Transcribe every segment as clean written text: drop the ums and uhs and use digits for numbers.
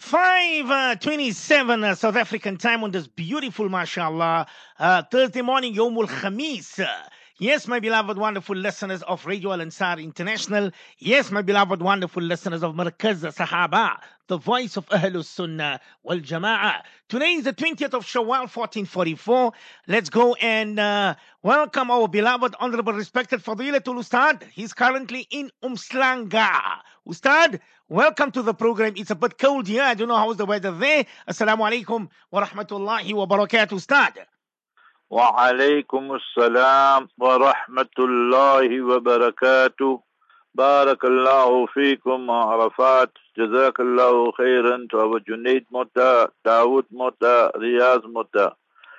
5:27 South African time on this beautiful, mashallah, Thursday morning, Yomul Khamis. Yes, my beloved, wonderful listeners of Radio Al Ansar International. Yes, my beloved, wonderful listeners of Markaz Sahaba, the voice of Ahlus Sunnah wal Jama'ah. Today is the 20th of Shawwal, 1444. Let's go and welcome our beloved, honorable, respected Fadilatul Ustad. He's currently in Umslanga. Ustad, welcome to the program. It's a bit cold here. I don't know how's the weather there. Assalamu alaikum wa rahmatullahi wa barakatuh, Ustad. وعليكم السلام ورحمة الله وبركاته. بارك الله فيكم عرفات. جزاك الله خيرا. to our Junaid Mota, Dawood Mota, Riyaz Mota.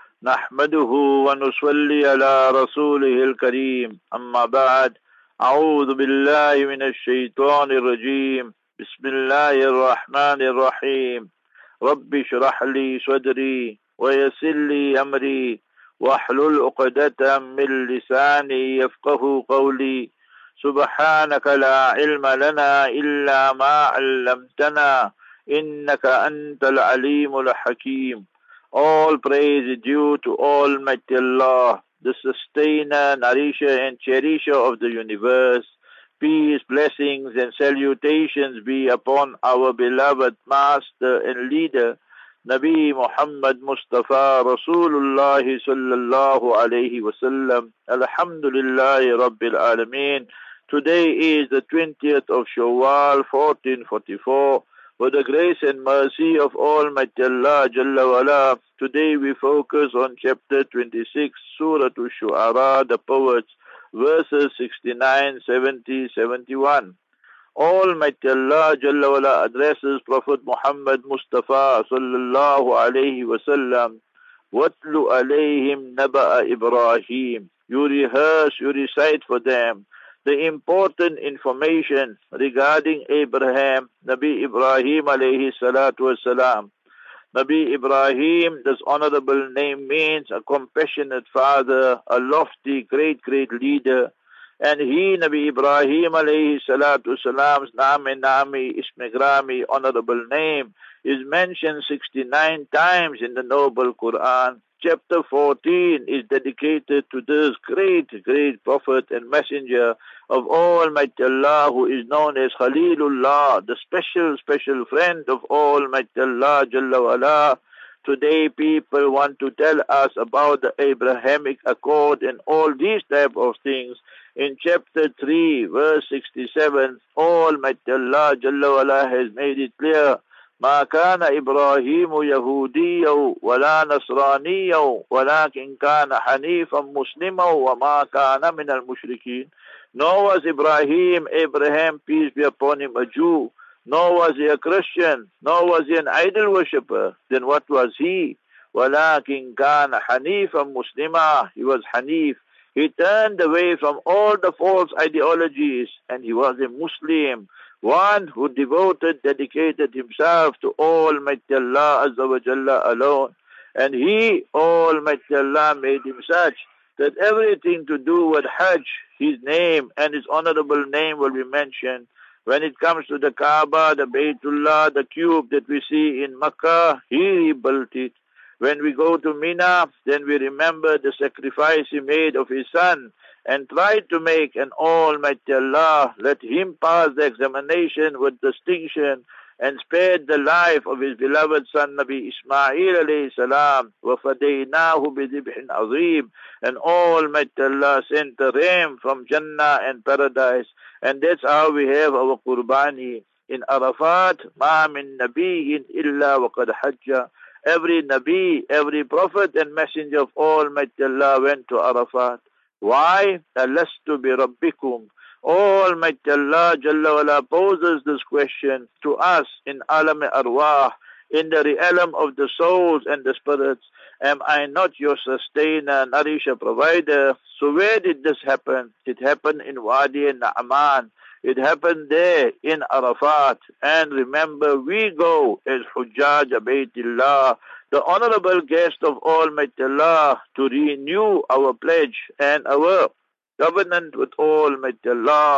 نحمده ونصلي على رسوله الكريم. أما بعد. أعوذ بالله من الشيطان الرجيم. بسم الله الرحمن الرحيم. رب اشرح لي صدري ويسر لي أمري واحلل عقدة من لساني يفقه قولي. سبحانك لا علم لنا إلا ما علمتنا إنك أنت العليم الحكيم. All praise is due to Almighty Allah, the sustainer, nourisher and cherisher of the universe. Peace, blessings and salutations be upon our beloved master and leader, Nabi Muhammad Mustafa Rasulullah sallallahu alayhi wasallam. Alhamdulillahi Rabbil Alameen. Today is the 20th of Shawwal 1444. With the grace and mercy of Almighty Allah Jalla wala, today we focus on chapter 26, Surah Ash-Shu'ara, the poets, verses 69, 70, 71. Almighty Allah Jalla wala addresses Prophet Muhammad Mustafa sallallahu alayhi wasallam. Watlu alayhim naba'a Ibrahim. You rehearse, you recite for them the important information regarding Abraham, Nabi Ibrahim alayhi salatu wasalam. Nabi Ibrahim, this honorable name means a compassionate father, a lofty, great leader. And he, Nabi Ibrahim alayhi salatu wasalam's Nami, Ismigrami, honorable name, is mentioned 69 times in the noble Quran. Chapter 14 is dedicated to this great prophet and messenger of Almighty Allah, who is known as Khalilullah, the special friend of Almighty Allah Jalla wala. Today people want to tell us about the Abrahamic Accord and all these type of things. In chapter 3, verse 67, Almighty Allah Jalla wala has made it clear. ما كان إبراهيم يهوديا ولا نصرانيا ولكن كان حنيفا مسلما وما كان من المشركين. Nor was Abraham, peace be upon him, a Jew, nor was he a Christian, nor was he an idol worshipper. Then what was he? ولكن كان حنيفا مسلما. He was Hanif. He turned away from all the false ideologies and he was a Muslim. One who dedicated himself to Almighty Allah Azza wa Jalla alone. And he, Almighty Allah, made him such that everything to do with Hajj, his name and his honorable name will be mentioned. When it comes to the Kaaba, the Baytullah, the cube that we see in Makkah, he built it. When we go to Mina, then we remember the sacrifice he made of his son and tried to make an Almighty Allah let him pass the examination with distinction and spared the life of his beloved son Nabi Ismail alayhi salam. وَفَدَيْنَاهُ بِذِبْحٍ عَظِيمٍ. And Almighty Allah sent a ram from Jannah and paradise. And that's how we have our Qurbani. In Arafat, مَا مِن نَبِيٍّ إِلَّا وَقَدْ حَجَّ. Every Nabi, every Prophet and Messenger of Almighty Allah went to Arafat. Why? أَلَسْتُ بِرَبِّكُمْ. Almighty Allah Jalla wala poses this question to us in Alam Arwah, in the realm of the souls and the spirits. Am I not your sustainer, nourisher, provider? So where did this happen? It happened in Wadi Na'man. It happened there in Arafat. And remember, we go as Hujjaj Baytillah, the honorable guest of Almighty Allah, to renew our pledge and our covenant with Almighty Allah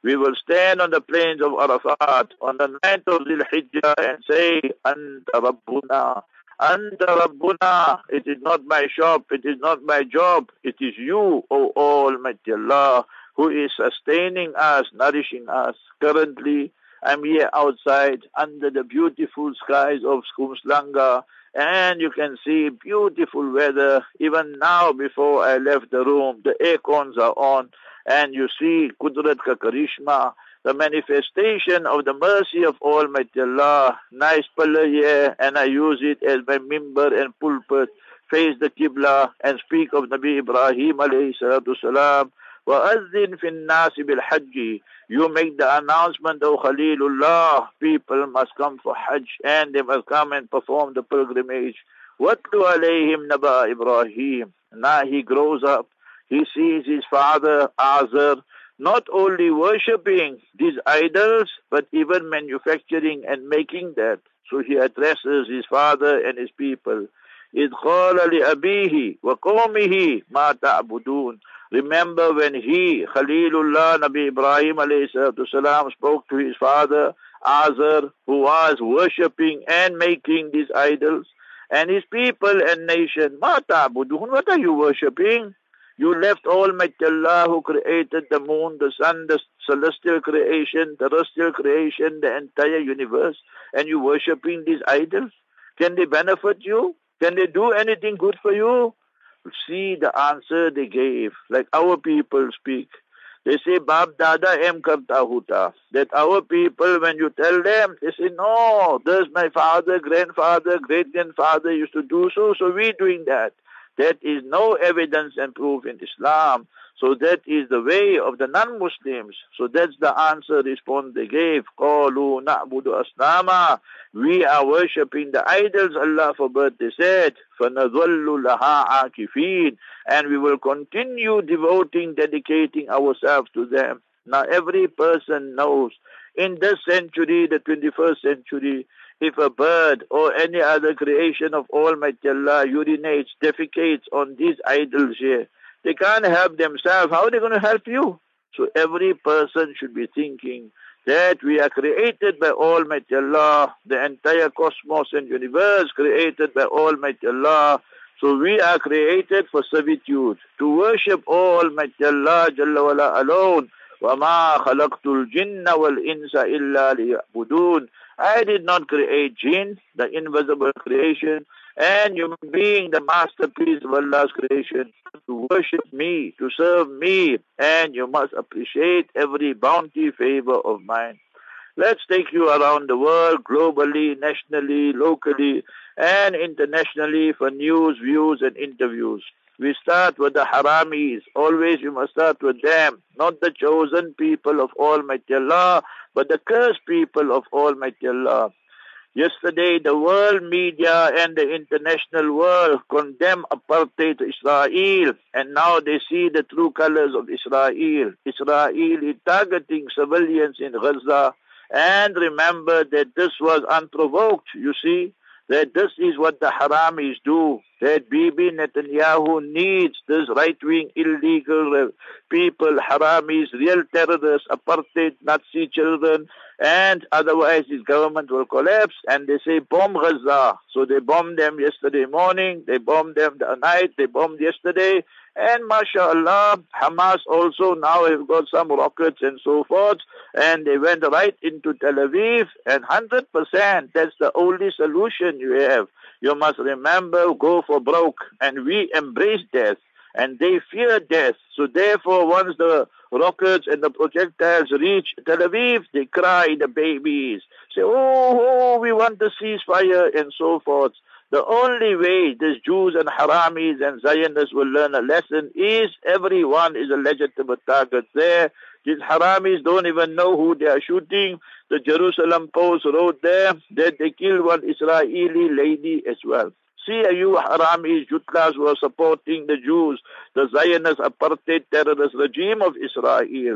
We will stand on the plains of Arafat on the 9th of Dhul Hijjah and say, Anta Rabbuna. Anta Rabbuna. It is not my shop, it is not my job, it is you, O Almighty Allah, who is sustaining us, nourishing us. Currently, I'm here outside under the beautiful skies of Skumslanga, and you can see beautiful weather. Even now, before I left the room, the air cons are on, and you see Qudrat ka Karishma, the manifestation of the mercy of Almighty Allah. Nice pillar here, and I use it as my mimbar and pulpit, face the Qibla, and speak of Nabi Ibrahim alayhi salatu salam. وَأَذِّنْ فِي النَّاسِ بِالْحَجِّ. You make the announcement, O Khalilullah, people must come for Hajj, and they must come and perform the pilgrimage. وَاتْلُ عَلَيْهِمْ نَبَأَ Ibrahim. Now he grows up, he sees his father, Azar, not only worshipping these idols, but even manufacturing and making that. So he addresses his father and his people. إِذْ قَالَ لِأَبِيهِ وَقَوْمِهِ مَا تَعْبُدُونَ. Remember when he, Khalilullah, Nabi Ibrahim alayhi salatu salam, spoke to his father, Azar, who was worshipping and making these idols, and his people and nation, مَا تَعْبُدُونَ. What are you worshipping? You left Almighty Allah who created the moon, the sun, the celestial creation, terrestrial creation, the entire universe, and you worshipping these idols? Can they benefit you? Can they do anything good for you? See the answer they gave, like our people speak. They say, Bab Dada em karta huta. That our people, when you tell them, they say, no, there's my father, grandfather, great-grandfather used to do so, so we're doing that. That is no evidence and proof in Islam. So that is the way of the non-Muslims. So that's the answer, response they gave. قَالُوا نَعْبُدُ أَصْنَامًا. We are worshipping the idols, Allah forbid, they said. فَنَظَلُّ لَهَا عَاكِفِينَ. And we will continue devoting, dedicating ourselves to them. Now every person knows, in this century, the 21st century, if a bird or any other creation of Almighty Allah urinates, defecates on these idols here, they can't help themselves. How are they going to help you? So every person should be thinking that we are created by Almighty Allah, the entire cosmos and universe created by Almighty Allah. So we are created for servitude, to worship Almighty Allah Jalla wala alone. وَمَا خَلَقْتُ الْجِنَّ وَالْإِنسَ إِلَّا لِيَعْبُدُونَ. I did not create jinn, the invisible creation, and human being, the masterpiece of Allah's creation, to worship me, to serve me, and you must appreciate every bounty, favor of mine. Let's take you around the world, globally, nationally, locally, and internationally for news, views, and interviews. We start with the haramis. Always you must start with them, not the chosen people of Almighty Allah, but the cursed people of Almighty Allah. Yesterday, the world media and the international world condemned apartheid to Israel, and now they see the true colors of Israel. Israel is targeting civilians in Gaza, and remember that this was unprovoked, you see, that this is what the haramis do, that Bibi Netanyahu needs this right-wing illegal people, haramis, real terrorists, apartheid, Nazi children, and otherwise his government will collapse, and they say bomb Gaza. So they bombed them yesterday morning, they bombed them the night, they bombed yesterday, and mashallah, Hamas also now have got some rockets and so forth, and they went right into Tel Aviv, and 100%, that's the only solution you have. You must remember, go for broke, and we embrace death, and they fear death. So therefore, once the rockets and the projectiles reach Tel Aviv, they cry, the babies, say, oh, we want the ceasefire, and so forth. The only way these Jews and Haramis and Zionists will learn a lesson is everyone is a legitimate target there. These Haramis don't even know who they are shooting. The Jerusalem Post wrote there that they killed one Israeli lady as well. See you Haramis, Jutlas who are supporting the Jews, the Zionist apartheid terrorist regime of Israel.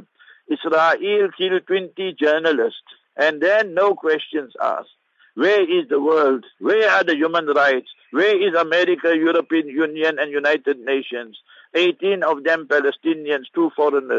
Israel killed 20 journalists, and then no questions asked. Where is the world? Where are the human rights? Where is America, European Union, and United Nations? 18 of them Palestinians, 2 foreigners.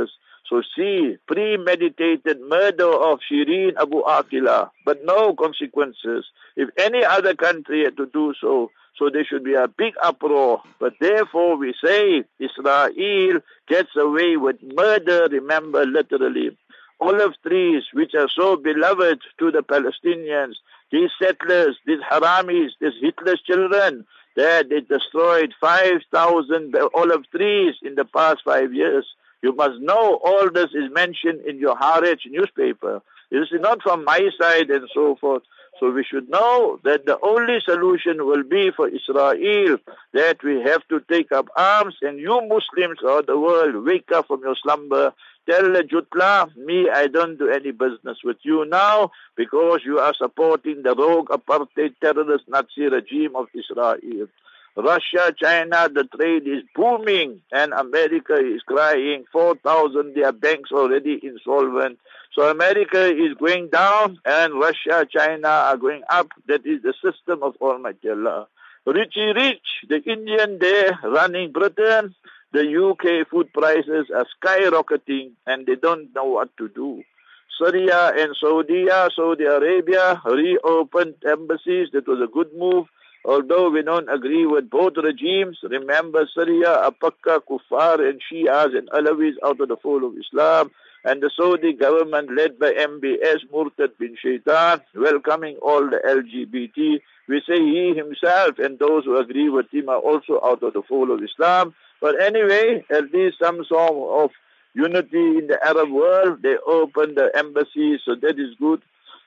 So see, premeditated murder of Shireen Abu Aqila, but no consequences. If any other country had to do so, so there should be a big uproar. But therefore we say Israel gets away with murder, remember, literally. Olive trees, which are so beloved to the Palestinians, these settlers, these haramis, these Hitler's children, they destroyed 5,000 olive trees in the past 5 years. You must know all this is mentioned in your Haaretz newspaper. This is not from my side and so forth. So we should know that the only solution will be for Israel, that we have to take up arms, and you Muslims of the world, wake up from your slumber. Tell the Jutla, me, I don't do any business with you now because you are supporting the rogue apartheid terrorist Nazi regime of Israel. Russia, China, the trade is booming, and America is crying. 4,000, their banks already insolvent. So America is going down, and Russia, China are going up. That is the system of Almighty Allah. Richie Rich, the Indian there running Britain, the UK food prices are skyrocketing, and they don't know what to do. Syria and Saudi Arabia reopened embassies. That was a good move. Although we don't agree with both regimes, remember Syria, Apakka, Kuffar and Shias and Alawis out of the fold of Islam, and the Saudi government led by MBS Murtad bin Shaitan, welcoming all the LGBT. We say he himself and those who agree with him are also out of the fold of Islam. But anyway, at least some sort of unity in the Arab world. They opened the embassy, so that is good.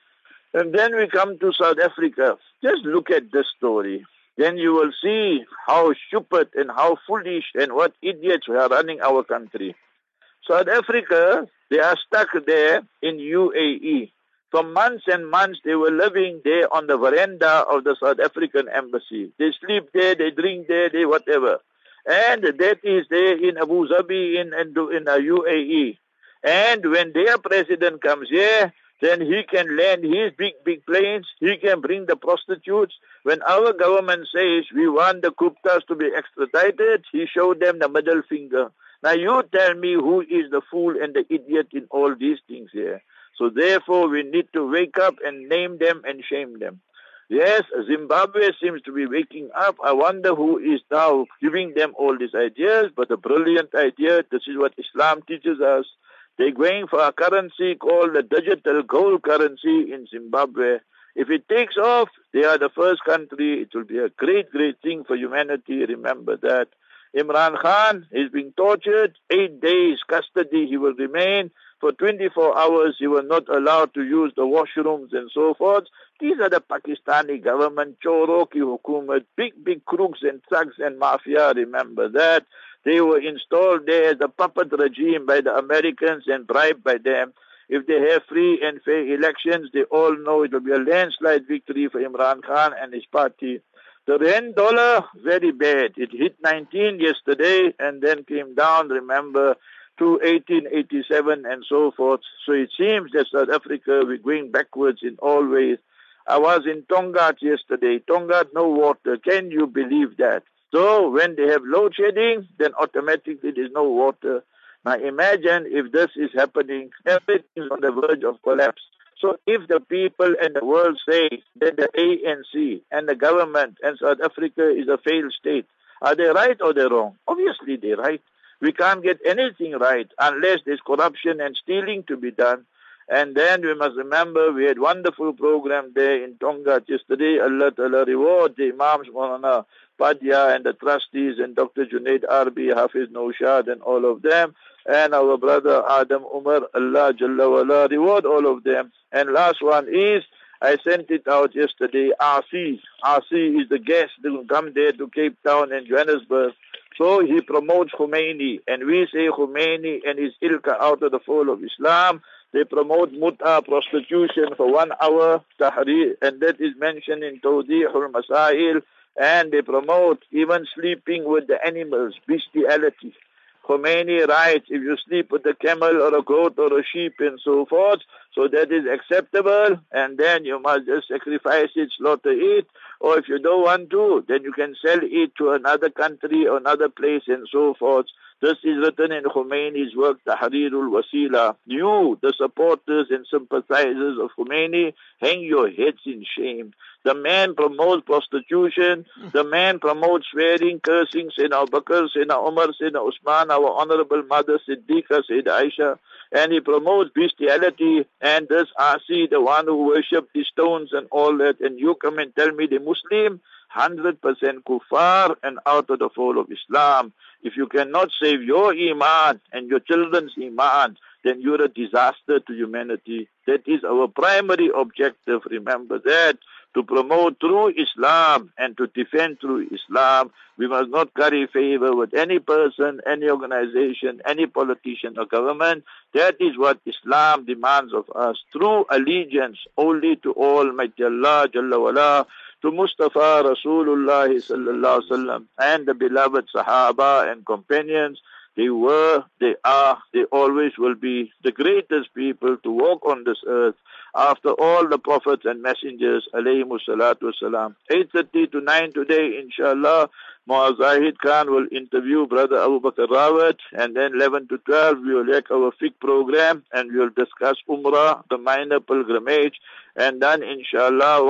And then we come to South Africa. Just look at this story. Then you will see how stupid and how foolish and what idiots we are running our country. South Africa, they are stuck there in UAE. For months and months, they were living there on the veranda of the South African embassy. They sleep there, they drink there, they whatever. And that is there in Abu Dhabi, in UAE. And when their president comes here, then he can land his big planes. He can bring the prostitutes. When our government says we want the Guptas to be extradited, he showed them the middle finger. Now you tell me who is the fool and the idiot in all these things here. So therefore we need to wake up and name them and shame them. Yes, Zimbabwe seems to be waking up. I wonder who is now giving them all these ideas, but a brilliant idea. This is what Islam teaches us. They're going for a currency called the digital gold currency in Zimbabwe. If it takes off, they are the first country. It will be a great thing for humanity. Remember that. Imran Khan is being tortured. 8 days custody he will remain. For 24 hours he will not allowed to use the washrooms and so forth. These are the Pakistani government, Choroki Hukumat, big crooks and thugs and mafia. Remember that. They were installed there as a puppet regime by the Americans and bribed by them. If they have free and fair elections, they all know it will be a landslide victory for Imran Khan and his party. The rand dollar, very bad. It hit 19 yesterday and then came down, remember, to 1887 and so forth. So it seems that South Africa, we're going backwards in all ways. I was in Tongaat yesterday. Tongaat, no water. Can you believe that? So when they have load shedding, then automatically there's no water. Now imagine if this is happening, everything is on the verge of collapse. So if the people and the world say that the ANC and the government and South Africa is a failed state, are they right or they wrong? Obviously they're right. We can't get anything right unless there's corruption and stealing to be done. And then we must remember we had wonderful program there in Tongaat yesterday. Allah Ta'ala reward the Imams, Maulana Padya and the trustees and Dr. Junaid Arbi, Hafiz Naushad and all of them. And our brother Adam Umar, Allah Jalla Wala, reward all of them. And last one is, I sent it out yesterday, RC. RC is the guest that will come there to Cape Town and Johannesburg. So he promotes Khomeini. And we say Khomeini and his ilka out of the fold of Islam. They promote mut'a, prostitution for 1 hour, tahrir, and that is mentioned in Tawdihul Masail. And they promote even sleeping with the animals, bestiality. Khomeini writes, if you sleep with a camel or a goat or a sheep and so forth, so that is acceptable, and then you must just sacrifice it, slaughter it, or if you don't want to, then you can sell it to another country or another place and so forth. This is written in Khomeini's work, Tahrirul Wasila. You, the supporters and sympathizers of Khomeini, hang your heads in shame. The man promotes prostitution. The man promotes swearing, cursing, Sayyidina Abu Bakr, Sayyidina Umar, Sayyidina Usman, our honorable mother, Siddiqa, Sayyidina Aisha. And he promotes bestiality. And this Asi, the one who worships the stones and all that. And you come and tell me the Muslim, 100% kuffar and out of the fold of Islam. If you cannot save your iman and your children's iman, then you're a disaster to humanity. That is our primary objective. Remember that. To promote true Islam and to defend true Islam, we must not curry favor with any person, any organization, any politician or government. That is what Islam demands of us. True allegiance only to Almighty Allah Jalla wala, to Mustafa Rasulullah sallallahu alaihi wasallam and the beloved Sahaba and companions. They were, they are, they always will be the greatest people to walk on this earth after all the prophets and messengers, alayhimu salatu wasalam. 8:30 to 9 today, inshallah, Muaz Zahid Khan will interview Brother Abu Bakr Rawat, and then 11 to 12 we will have our fiqh program and we will discuss Umrah, the minor pilgrimage, and then inshallah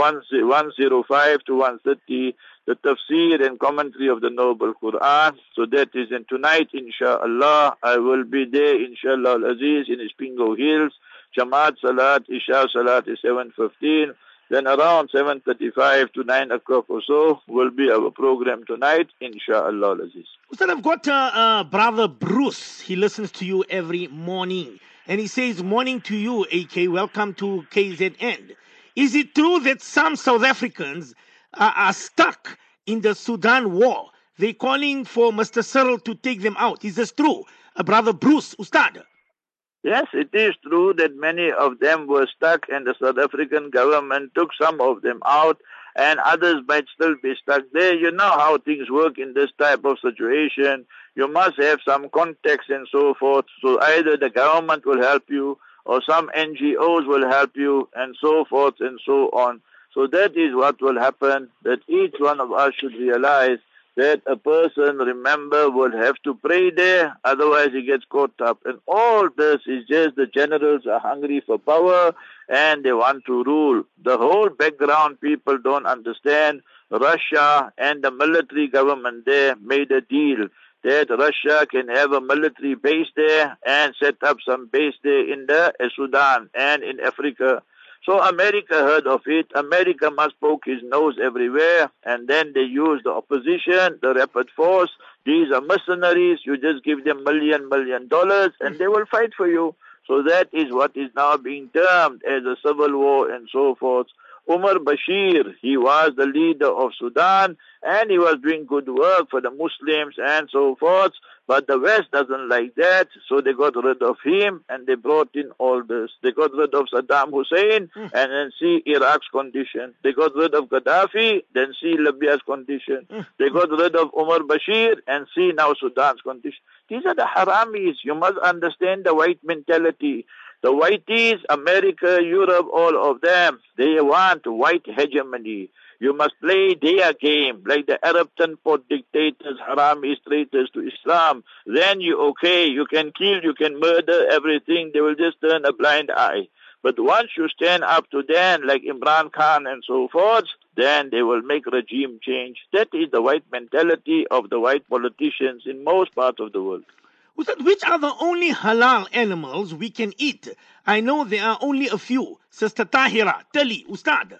105 to 130 the tafsir and commentary of the Noble Quran. So that is, and tonight inshallah I will be there inshallah al-Aziz in Spingo Hills. Jamaat Salat, Isha Salat is 7:15. Then around 7:35 to 9 o'clock or so will be our program tonight, inshallah al-Aziz. Ustad, I've got Brother Bruce. He listens to you every morning. And he says, morning to you, AK. Welcome to KZN. Is it true that some South Africans are stuck in the Sudan war? They're calling for Mr. Cyril to take them out. Is this true? Brother Bruce, Ustad. Yes, it is true that many of them were stuck and the South African government took some of them out and others might still be stuck there. You know how things work in this type of situation. You must have some context and so forth. So either the government will help you or some NGOs will help you and so forth and so on. So that is what will happen, that each one of us should realize that a person, remember, will have to pray there, otherwise he gets caught up. And all this is just the generals are hungry for power and they want to rule. The whole background people don't understand. Russia and the military government there made a deal that Russia can have a military base there and set up some base there in the Sudan and in Africa. So America heard of it. America must poke his nose everywhere. And then they use the opposition, the rapid force. These are mercenaries. You just give them $1 million and they will fight for you. So that is what is now being termed as a civil war and so forth. Umar Bashir, he was the leader of Sudan and he was doing good work for the Muslims and so forth. But the West doesn't like that, so they got rid of him and they brought in all this. They got rid of Saddam Hussein and then see Iraq's condition. They got rid of Gaddafi, then see Libya's condition. They got rid of Umar Bashir and see now Sudan's condition. These are the haramis. You must understand the white mentality. The whiteys, America, Europe, all of them, they want white hegemony. You must play their game, like the Arab Tanpot dictators, haramis, traitors to Islam. Then you can kill, you can murder, everything. They will just turn a blind eye. But once you stand up to them, like Imran Khan and so forth, then they will make regime change. That is the white mentality of the white politicians in most parts of the world. Ustad, which are the only halal animals we can eat? I know there are only a few. Sister Tahira, Tali, Ustad.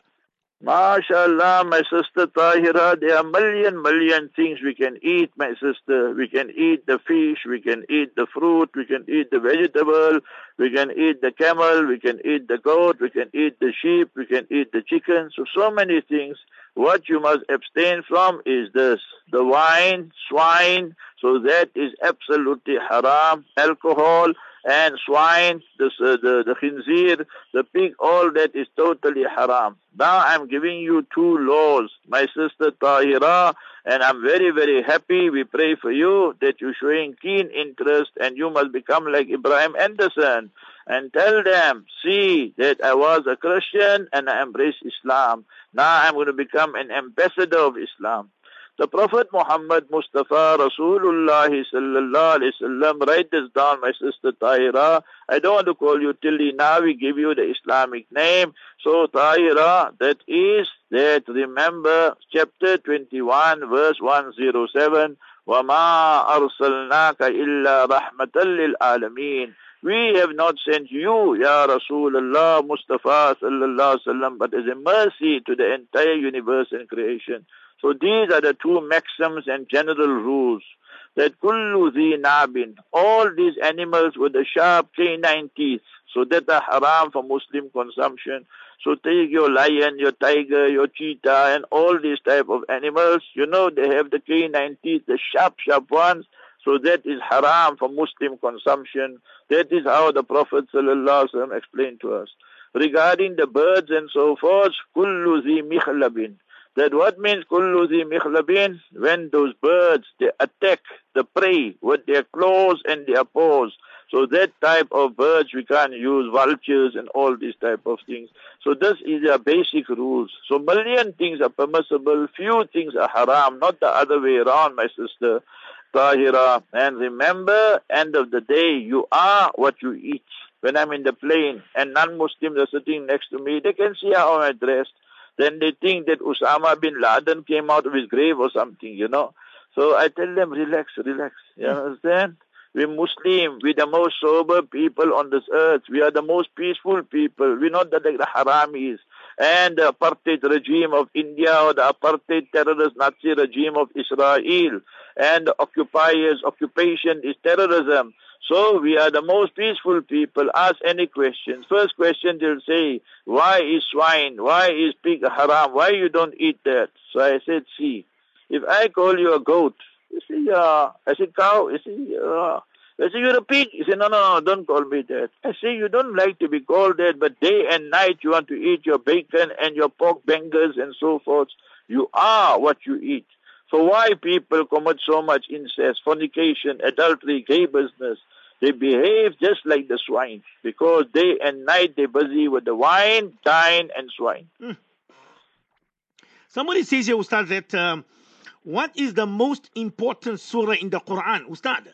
MashaAllah, my sister Tahira, there are million things we can eat, my sister. We can eat the fish, we can eat the fruit, we can eat the vegetable, we can eat the camel, we can eat the goat, we can eat the sheep, we can eat the chicken. So many things. What you must abstain from is this, the wine, swine, so that is absolutely haram, alcohol and swine, the khinzir, the pig, all that is totally haram. Now I'm giving you two laws, my sister Tahira, and I'm very happy. We pray for you that you're showing keen interest and you must become like Ibrahim Anderson and tell them, see that I was a Christian and I embraced Islam. Now I'm going to become an ambassador of Islam. The Prophet Muhammad Mustafa Rasulullah sallallahu alaihi wasallam, write this down, my sister Tahira. I don't want to call you Tilly now, we give you the Islamic name. So Tahira, that is that, remember chapter 21 verse 107, وَمَا أَرْسَلْنَاكَ إِلَّا رَحْمَةً لِلْعَالَمِينَ. We have not sent you, Ya Rasulullah Mustafa sallallahu alaihi wasallam, but as a mercy to the entire universe and creation. So these are the two maxims and general rules. That kullu zi nabin, all these animals with the sharp canine teeth, so that are haram for Muslim consumption. So take your lion, your tiger, your cheetah, and all these type of animals. You know they have the canine teeth, the sharp ones. So that is haram for Muslim consumption. That is how the Prophet ﷺ explained to us. Regarding the birds and so forth, kullu zi mikhlabin. That what means kullu zi mikhlabin? When those birds, they attack the prey with their claws and their paws. So that type of birds we can't use, vultures and all these type of things. So this is their basic rules. So million things are permissible, few things are haram, not the other way around, my sister Tahira. And remember, end of the day, you are what you eat. When I'm in the plane and non-Muslims are sitting next to me, they can see how I'm dressed. Then they think that Osama bin Laden came out of his grave or something, you know. So I tell them, relax, relax. You understand? We're Muslim. We're the most sober people on this earth. We are the most peaceful people. We're not like the Haramis and the apartheid regime of India or the apartheid terrorist Nazi regime of Israel. And the occupiers' occupation is terrorism. So we are the most peaceful people. Ask any questions. First question they'll say, why is swine? Why is pig haram? Why you don't eat that? So I said, see, if I call you a goat, you say, yeah. I said, cow. You say, yeah. I say, you're a pig. You say, no, no, no, don't call me that. I say, you don't like to be called that, but day and night you want to eat your bacon and your pork bangers and so forth. You are what you eat. So why people commit so much incest, fornication, adultery, gay business? They behave just like the swine because day and night they're busy with the wine, dine, and swine. Somebody says here, Ustad, that what is the most important surah in the Quran, Ustad?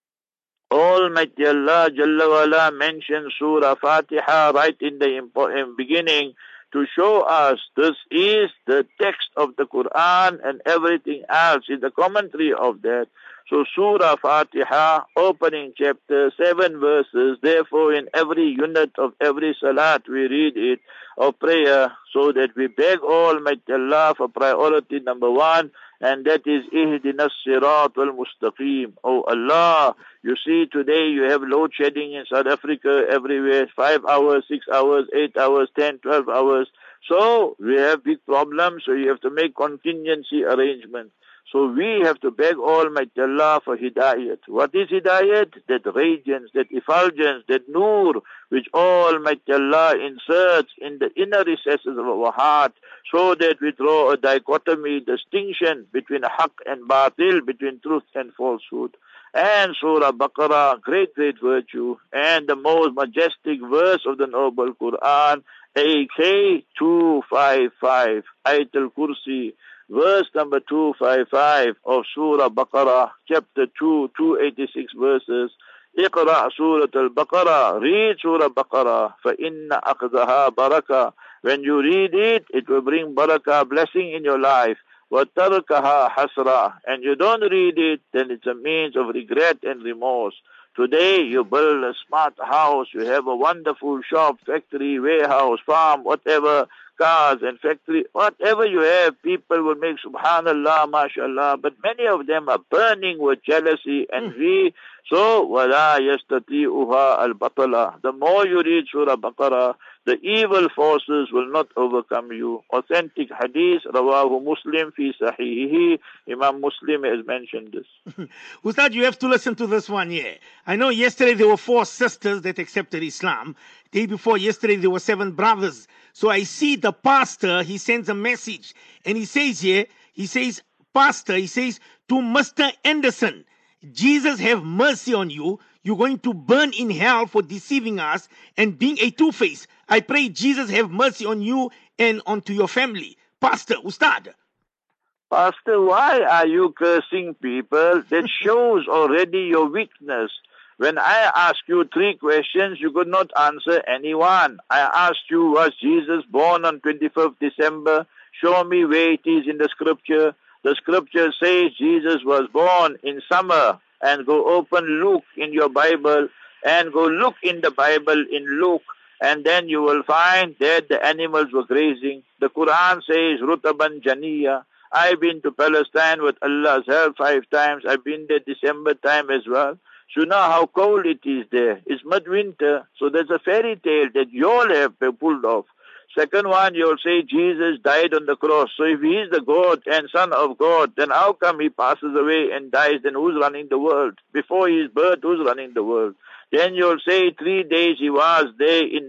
Almighty Allah Jalla wala mentions Surah Fatiha right in the beginning to show us this is the text of the Quran and everything else is the commentary of that. So Surah Fatiha, opening chapter, 7 verses, therefore in every unit of every salat we read it, of prayer, so that we beg Almighty Allah for priority number 1, and that is Ihdinas Sirat al-Mustaqim. Oh Allah, you see today you have load shedding in South Africa everywhere, 5 hours, 6 hours, 8 hours, 10, 12 hours. So we have big problems, so you have to make contingency arrangements. So we have to beg Almighty Allah for Hidayat. What is Hidayat? That radiance, that effulgence, that nur, which Almighty Allah inserts in the inner recesses of our heart, so that we draw a dichotomy, distinction between haqq and batil, between truth and falsehood. And Surah Baqarah, great, great virtue, and the most majestic verse of the noble Quran, AK 255, Ayatul Kursi, verse number 255 of Surah Baqarah, chapter 2, 286 verses. Iqra' Surah Al-Baqarah, read Surah Baqarah, فَإِنَّ أَخْذَهَا barakah. When you read it, it will bring barakah, blessing in your life. وَتَرْكَهَا حَسْرَةً. And you don't read it, then it's a means of regret and remorse. Today, you build a smart house, you have a wonderful shop, factory, warehouse, farm, whatever, cars and factory, whatever you have, people will make subhanallah, mashallah, but many of them are burning with jealousy, envy. So, وَلَا يَسْتَطِيعُهَا الْبَطَلَةِ. The more you read Surah Baqarah, the evil forces will not overcome you. Authentic hadith, Rawahu Muslim fi sahihi. Imam Muslim has mentioned this. Ustad, you have to listen to this one here. I know yesterday there were 4 sisters that accepted Islam. Day before yesterday there were 7 brothers. So I see the pastor, he sends a message. And he says here, Pastor, he says, to Mr. Anderson, Jesus have mercy on you. You're going to burn in hell for deceiving us and being a two-face. I pray Jesus have mercy on you and onto your family. Pastor, Ustad. Pastor, why are you cursing people? That shows already your weakness. When I asked you 3 questions, you could not answer any one. I asked you, was Jesus born on 25th December? Show me where it is in the scripture. The scripture says Jesus was born in summer. And go open Luke in your Bible and go look in the Bible in Luke. And then you will find that the animals were grazing. The Quran says, Rutaban Janiya. I've been to Palestine with Allah's help 5 times. I've been there December time as well. So you know how cold it is there. It's midwinter. So there's a fairy tale that you all have pulled off. Second one, you'll say Jesus died on the cross. So if he is the God and Son of God, then how come he passes away and dies? Then who's running the world? Before his birth, who's running the world? Then you'll say 3 days he was there in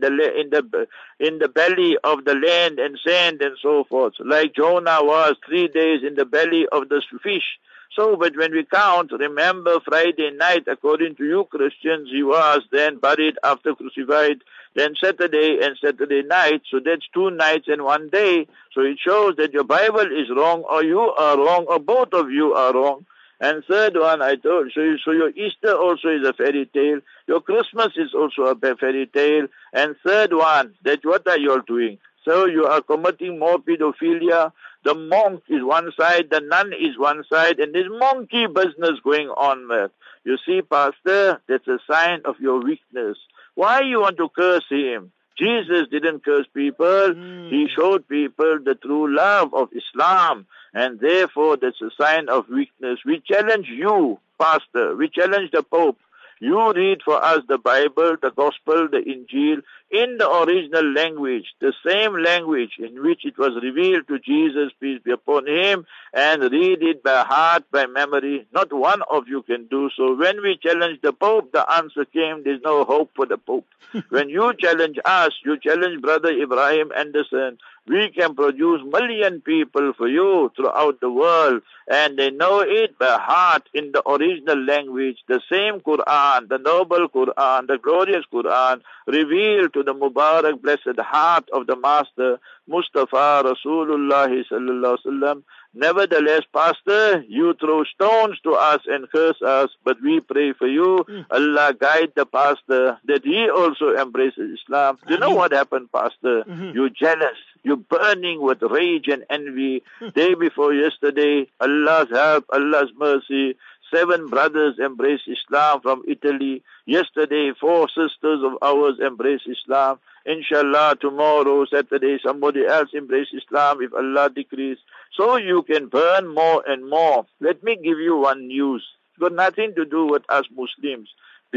the belly of the land and sand and so forth. Like Jonah was 3 days in the belly of the fish. So, but when we count, remember Friday night, according to you Christians, he was then buried after crucified, then Saturday and Saturday night, so that's 2 nights and 1 day. So it shows that your Bible is wrong, or you are wrong, or both of you are wrong. And third one, I told you, so your Easter also is a fairy tale, your Christmas is also a fairy tale, and third one, that what are you all doing? So you are committing more pedophilia. The monk is one side, the nun is one side, and there's monkey business going on, man. You see, Pastor, that's a sign of your weakness. Why you want to curse him? Jesus didn't curse people. He showed people the true love of Islam, and therefore that's a sign of weakness. We challenge you, Pastor. We challenge the Pope. You read for us the Bible, the Gospel, the Injil, in the original language, the same language in which it was revealed to Jesus, peace be upon him, and read it by heart, by memory. Not one of you can do so. When we challenge the Pope, the answer came, there's no hope for the Pope. When you challenge us, you challenge Brother Ibrahim Anderson, we can produce million people for you throughout the world, and they know it by heart in the original language, the same Quran, the noble Quran, the glorious Quran, revealed to the Mubarak blessed heart of the Master, Mustafa Rasulullah sallallahu alaihi wasallam. Nevertheless, Pastor, you throw stones to us and curse us, but we pray for you. Allah guide the pastor that he also embraces Islam. Do you know what happened, Pastor? You're jealous. You're burning with rage and envy. Day before yesterday, Allah's help, Allah's mercy, 7 brothers embrace Islam from Italy. Yesterday, 4 sisters of ours embrace Islam. Inshallah, tomorrow, Saturday, somebody else embrace Islam if Allah decrees. So you can burn more and more. Let me give you one news. It's got nothing to do with us Muslims.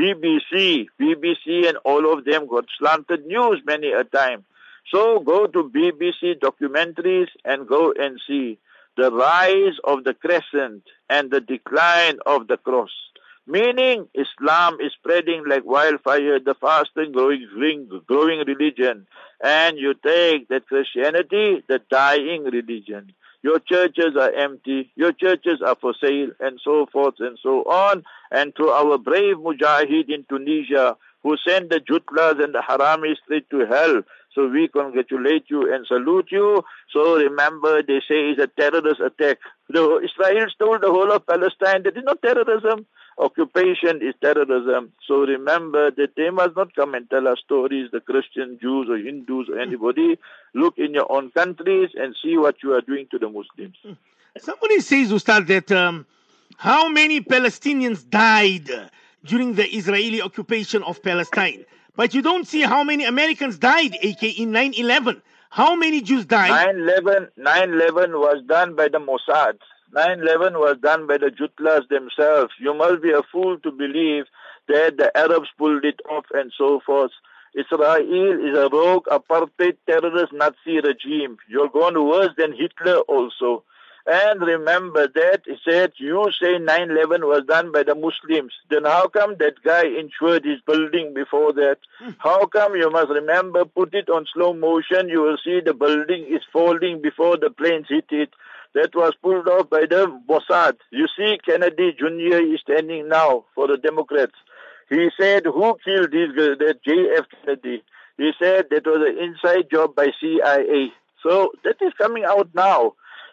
BBC and all of them got slanted news many a time. So go to BBC documentaries and go and see the rise of the crescent and the decline of the cross. Meaning Islam is spreading like wildfire, the fastest growing religion. And you take that Christianity, the dying religion. Your churches are empty, your churches are for sale, and so forth and so on. And to our brave mujahid in Tunisia, who sent the Jutlas and the Haramis straight to hell, so we congratulate you and salute you. So remember, they say it's a terrorist attack. Israel stole the whole of Palestine. That is not terrorism. Occupation is terrorism. So remember that they must not come and tell us stories, the Christian, Jews or Hindus or anybody. Look in your own countries and see what you are doing to the Muslims. Somebody says, Ustad, that how many Palestinians died during the Israeli occupation of Palestine? But you don't see how many Americans died, aka in 9/11. How many Jews died? 9/11 was done by the Mossad. 9/11 was done by the Jutlas themselves. You must be a fool to believe that the Arabs pulled it off and so forth. Israel is a rogue, apartheid, terrorist, Nazi regime. You're going worse than Hitler also. And remember that he said, you say 9/11 was done by the Muslims. Then how come that guy insured his building before that? How come? You must remember, put it on slow motion. You will see the building is falling before the planes hit it. That was pulled off by the Mossad. You see, Kennedy Jr. is standing now for the Democrats. He said, who killed this guy, that JF Kennedy? He said that was an inside job by CIA. So that is coming out now.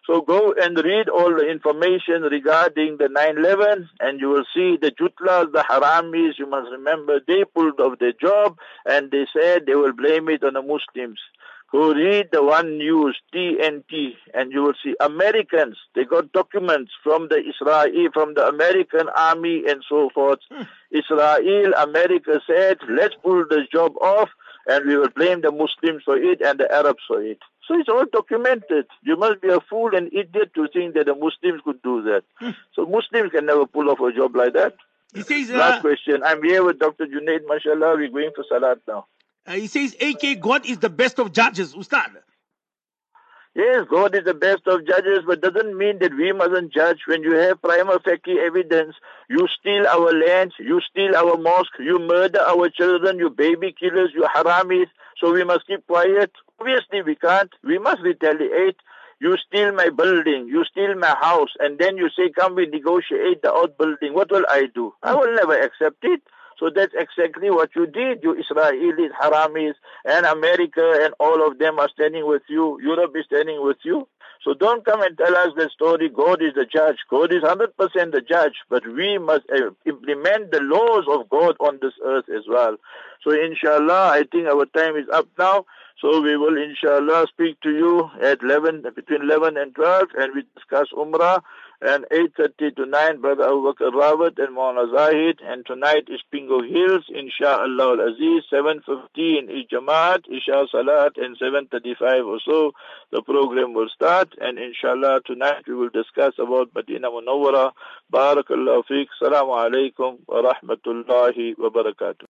So go and read all the information regarding the 9/11, and you will see the Jutlas, the Haramis. You must remember they pulled off their job, and they said they will blame it on the Muslims. Go read the One News, TNT, and you will see Americans. They got documents from the American army and so forth. Israel, America said, let's pull this job off, and we will blame the Muslims for it and the Arabs for it. So it's all documented. You must be a fool and idiot to think that the Muslims could do that. So Muslims can never pull off a job like that. He says, Last question. I'm here with Dr. Junaid, mashallah. We're going for Salat now. He says, AK, God is the best of judges, Ustad. Yes, God is the best of judges, but doesn't mean that we mustn't judge. When you have prima facie evidence, you steal our land, you steal our mosque, you murder our children, you baby killers, you haramis, so we must keep quiet. Obviously we can't. We must retaliate. You steal my building, you steal my house, and then you say, come we negotiate the outbuilding. What will I do? I will never accept it. So that's exactly what you did. You Israelis, Haramis, and America, and all of them are standing with you. Europe is standing with you. So don't come and tell us the story. God is the judge. God is 100% the judge. But we must implement the laws of God on this earth as well. So inshallah, I think our time is up now. So we will inshallah speak to you at between 11 and 12, and we discuss Umrah. And 8:30 to 9, Brother Abu Bakr Rawat and Maulana Zahid. And tonight is Pingo Hills, Insha'Allah al-Aziz. 7:15 is Jamaat, Isha Salat, and 7:35 or so the program will start. And inshallah tonight we will discuss about Madinah Munawwara. Barakallahu feek. Assalamu alaikum wa rahmatullahi wa barakatuh.